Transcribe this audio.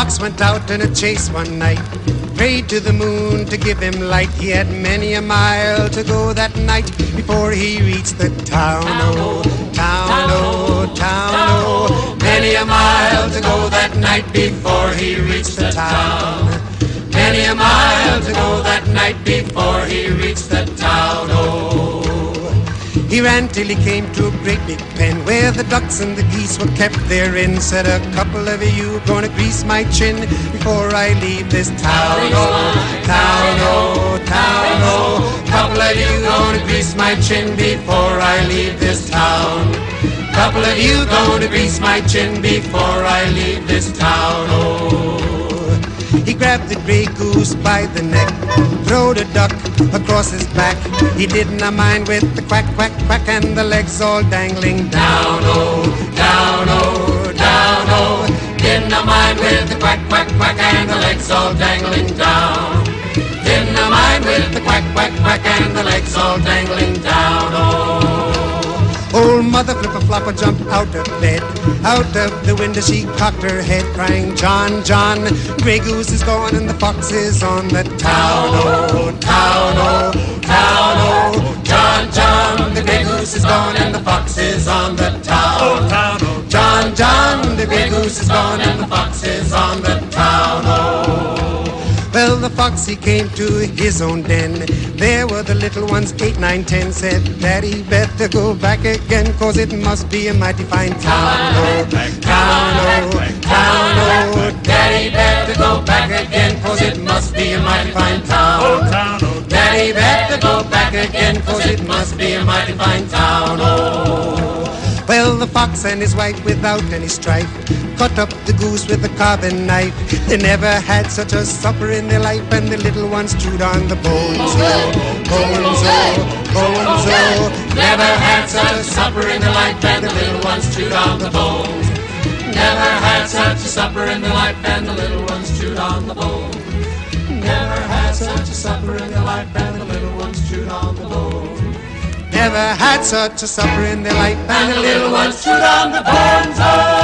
fox went out on a chase one night, prayed to the moon to give him light. He had many a mile to go that night before he reached the town. Oh, town, oh, town, oh. Many a mile to go that night before he reached the town. Many a mile to go that night before he reached the town. Oh. He ran till he came to a great big pen where the ducks and the geese were kept therein. Said, a couple of you gonna grease my chin before I leave this town. Oh, town, oh, town, oh. Couple of you gonna grease my chin before I leave this town. Couple of you gonna grease my chin before I leave this town. Oh. He grabbed the gray goose by the neck, throwed a duck across his back. He didn't mind with the quack, quack, quack, and the legs all dangling down. Oh, down, oh, down, oh. Didn't mind with the quack, quack, quack, and the legs all dangling down. Didn't mind with the quack, quack, quack, and the legs all dangling down. Oh. Old Mother Flipper-Flopper jumped out of bed. Out of the window she cocked her head, crying, John, John, Grey Goose is gone and the fox is on the town. Oh, town, oh, town, oh. John, John, the Grey Goose is gone and the fox is on the town. Oh, town, oh. John, John, the Grey Goose is gone and the fox is on the town. Oh. Well, the fox, he came to his own den. There were the little ones, 8, 9, 10. Said, Daddy, better go back again, 'cause it must be a mighty fine town. Oh, town, oh, town, oh. Daddy, better go back again, 'cause it must be a mighty fine town. Oh, town, oh. Daddy, better go back again, 'cause it must be a mighty fine town. Oh. Well, the fox and his wife, without any strife, cut up the goose with a carving knife. They never had such a supper in their life, and the little ones chewed on the bones. Oh, bones, oh, bones, oh. Never had such a supper in their life, and the little ones chewed on the bones. Never had such a supper in their life, and the little ones chewed on the bones. Never had such a supper in their life, and the little ones chewed on the bones. Never had such a supper in their life, and the little ones chewed on the bones. Oh.